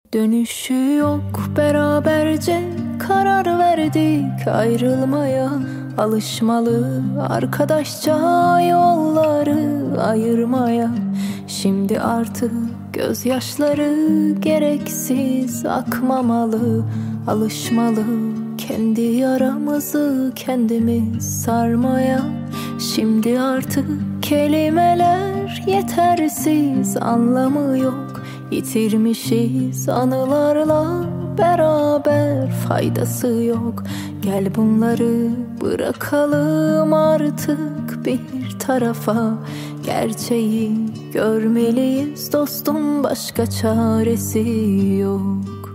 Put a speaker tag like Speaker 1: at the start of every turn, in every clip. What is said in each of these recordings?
Speaker 1: Dönüşü yok, beraberce karar verdik ayrılmaya. Alışmalı arkadaşça yolları ayırmaya. Şimdi artık gözyaşları gereksiz akmamalı. Alışmalı kendi yaramızı kendimiz sarmaya. Şimdi artık kelimeler yetersiz, anlamı yok. Yitirmişiz anılarla beraber, faydası yok. Gel bunları bırakalım artık bir tarafa. Gerçeği görmeliyiz dostum, başka çaresi yok.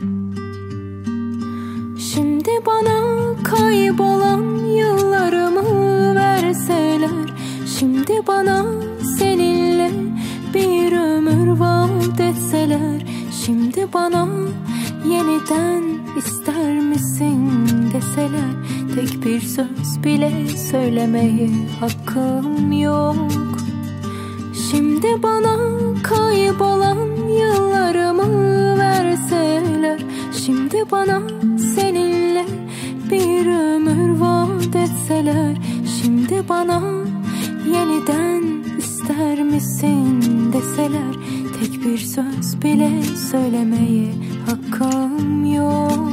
Speaker 1: Şimdi bana kaybolan yıllarımı verseler, şimdi bana seninle bir ömür vaat etseler, şimdi bana yeniden ister misin deseler, tek bir söz bile söylemeye hakkım yok. Şimdi bana kaybolan yıllarımı verseler, şimdi bana seninle bir ömür vaat etseler, şimdi bana yeniden ister misin deseler, tek bir söz bile söylemeye hakkım yok.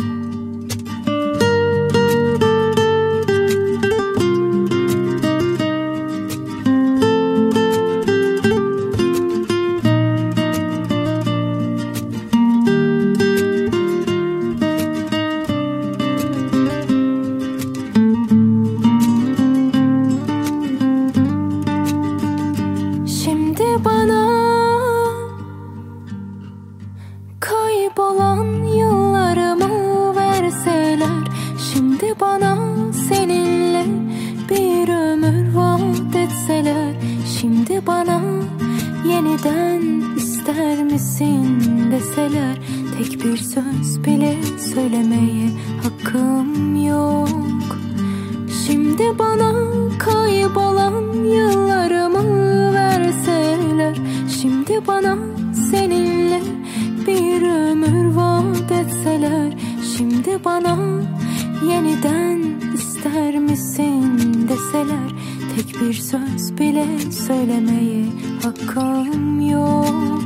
Speaker 1: Kaybolan yıllarımı verseler, şimdi bana seninle bir ömür vaat etseler, şimdi bana yeniden ister misin deseler, tek bir söz bile söylemeye hakkım yok. Şimdi bana kaybolan yıllarımı verseler, şimdi bana seninle bir ömür vaat etseler, şimdi bana yeniden ister misin deseler, tek bir söz bile söylemeye hakkım yok.